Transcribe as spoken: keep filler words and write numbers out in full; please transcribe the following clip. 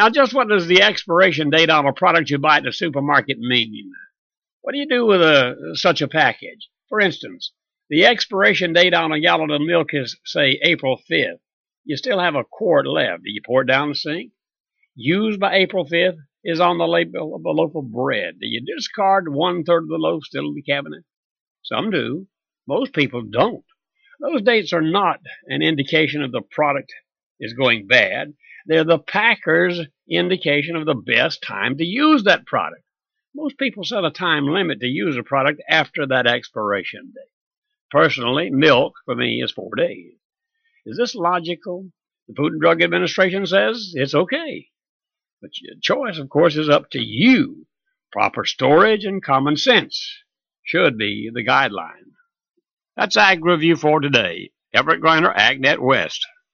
Now, just what does the expiration date on a product you buy at the supermarket mean? What do you do with a, such a package? For instance, the expiration date on a gallon of milk is, say, April fifth. You still have a quart left. Do you pour it down the sink? Used by April fifth is on the label of a loaf of bread. Do you discard one-third of the loaf still in the cabinet? Some do. Most people don't. Those dates are not an indication of the product is going bad. They're the packer's indication of the best time to use that product. Most people set a time limit to use a product after that expiration date. Personally, milk for me is four days. Is this logical? The Food and Drug Administration says it's okay. But your choice, of course, is up to you. Proper storage and common sense should be the guideline. That's Ag Review for today. Everett Griner, AgNet West.